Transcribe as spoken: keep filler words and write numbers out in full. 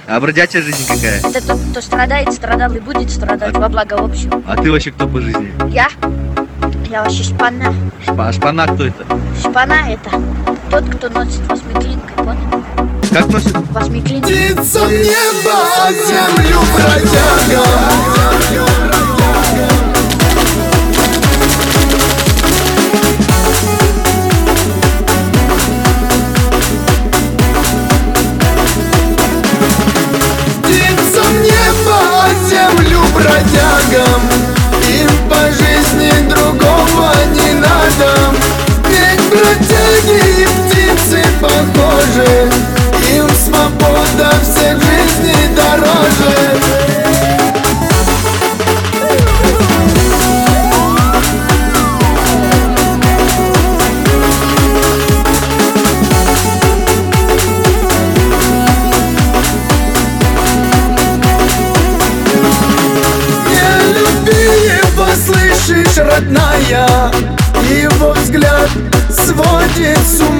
А бродячая жизнь какая? Это тот, кто страдает, страдал и будет страдать во благо общего. А ты вообще кто по жизни? Я? Я вообще шпана. Шпа, а шпана кто это? Шпана это тот, кто носит восьмиклинкой, понял? Как носит? Восьмиклинкой. Птицам небо, а землю бродяга. Птицам небо, а землю бродягам. Им по жизни другого не надо. Ведь бродяги и птицы похожи. Им свобода всех жизней дороже. Не люби его, слышишь, родная. Его взгляд сводит с ума.